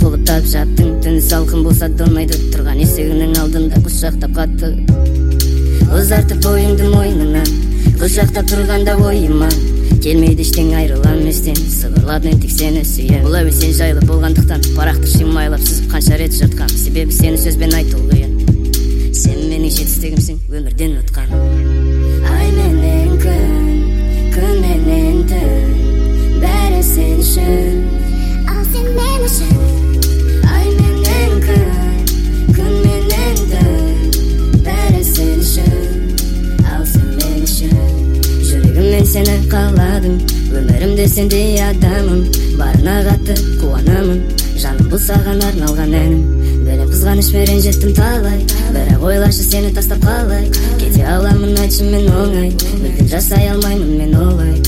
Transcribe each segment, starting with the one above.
кулуптап жаттың. Түн салкын болса донойду турган эсигинин алдында кучактап катты. Узартып боюңду мойнуна, кучактап турганда оюма келмейди иштең айрылам эстен. Сыбырладың тик сени сүйөм. Бул эми сен жайлы болгондуктан баракты шимайлап сызып канча рет жырткам. Себеби сени сөзбен айтуу кыйын. Сен менин жетистигимсиң, өмүрдөн уткан. Ай менен күн менен түн, баары сен үчүн, ал сен мен үчүн. Ай менен күн менен түн, баары сен үчүн, ал сен мен үчүн. Жүрөгүммен сени кааладым, өмүрүмдө сендей адамым. Барына катты кубанамын, жаным бул сага арналган эним. Бөлөп кызганыч менен жеттим талай, бирок ойлашы сени тастап калай. Кете аламын айтчы мен оңай, мүлдүм жасай алмаймын мен олай.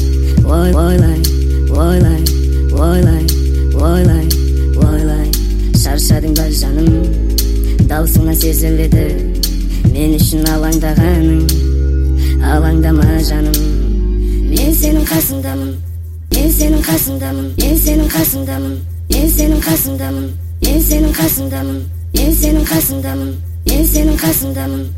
Ойлай, шаршадың ба жаным, даусыңан сезилди мен үчүн алаңдаганың. Алаңдама жаным, мен сенин касыңдамын, мен сенин касыңдамын, мен сенин касыңдамын, мен сенин касыңдамын, мен сенин касыңдамын, мен сенин касыңдамын, мен сенин касыңдамын.